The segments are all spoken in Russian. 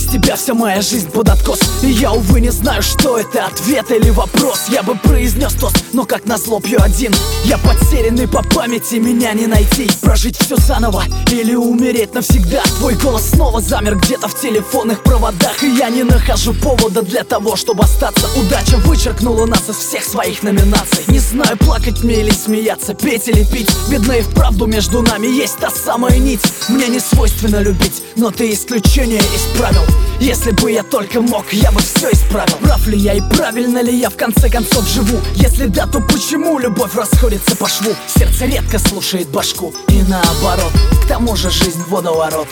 тебя вся моя жизнь под откос. И я, увы, не знаю, что это, ответ или вопрос. Я бы произнес тост, но как назло пью один. Я потерянный по памяти, меня не найти. Прожить все заново или умереть навсегда. Твой голос снова замер где-то в телефонных проводах, и я не нахожу повода для того, чтобы остаться. Удача вычеркнула нас из всех своих номинаций. Не знаю, плакать мне или смеяться, петь или пить. Видно, и вправду между нами есть та самая нить. Мне не свойственно любить, но ты исключение из правил. Если бы я только мог, я бы все исправил. Прав ли я и правильно ли я в конце концов живу? Если да, то почему любовь расходится по шву? Сердце редко слушает башку и наоборот. К тому же жизнь водоворот.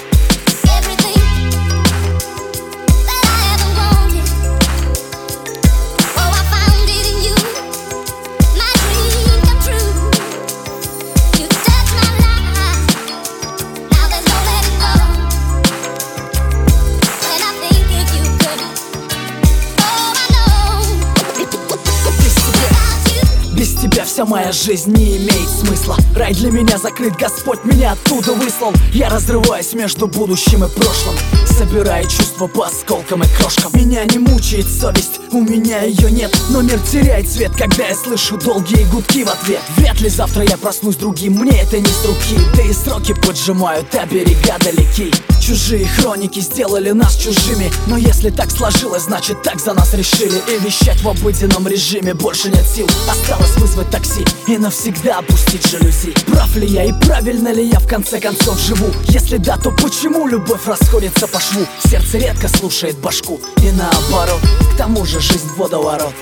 Без тебя вся моя жизнь не имеет смысла. Рай для меня закрыт, Господь меня оттуда выслал. Я разрываюсь между будущим и прошлым, собирая чувства по осколкам и крошкам. Меня не мучает совесть, у меня ее нет, но мир теряет цвет, когда я слышу долгие гудки в ответ. Вряд ли завтра я проснусь другим, мне это не с руки. Да и сроки поджимают, а берега далеки. Чужие хроники сделали нас чужими, но если так сложилось, значит так за нас решили. И вещать в обыденном режиме больше нет сил. Осталось вызвать такси и навсегда опустить жалюзи. Прав ли я и правильно ли я в конце концов живу? Если да, то почему любовь расходится по шву? Сердце редко слушает башку и наоборот. К тому же жизнь водоворот.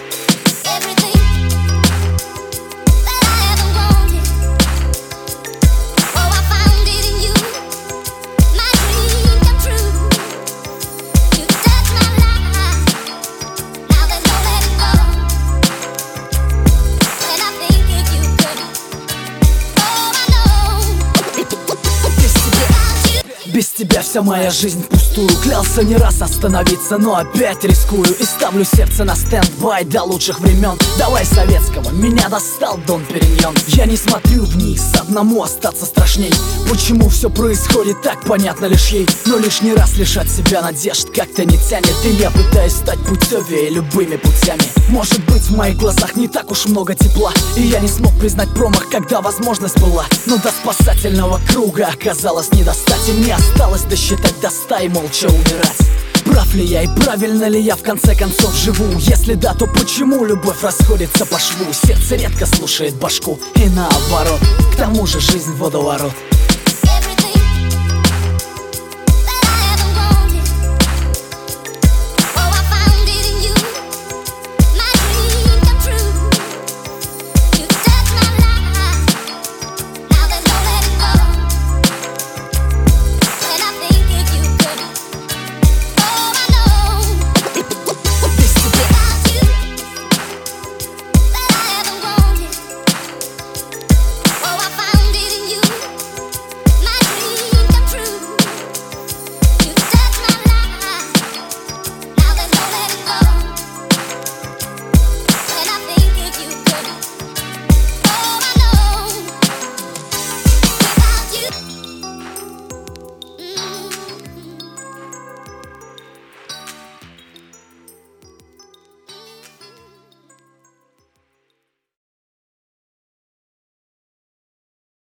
Без тебя вся моя жизнь впустую. Клялся не раз остановиться, но опять рискую. И ставлю сердце на стендбай до лучших времен. Давай советского, меня достал Дон Периньон. Я не смотрю вниз, одному остаться страшней. Почему все происходит так, понятно лишь ей. Но лишний раз лишать себя надежд как-то не тянет. И я пытаюсь стать путевее любыми путями. Может быть, в моих глазах не так уж много тепла, и я не смог признать промах, когда возможность была. Но до спасательного круга оказалось не достать, и мне осталось досчитать до 100 и молча умирать. Прав ли я и правильно ли я в конце концов живу? Если да, то почему любовь расходится по шву? Сердце редко слушает башку и наоборот. К тому же жизнь водоворот.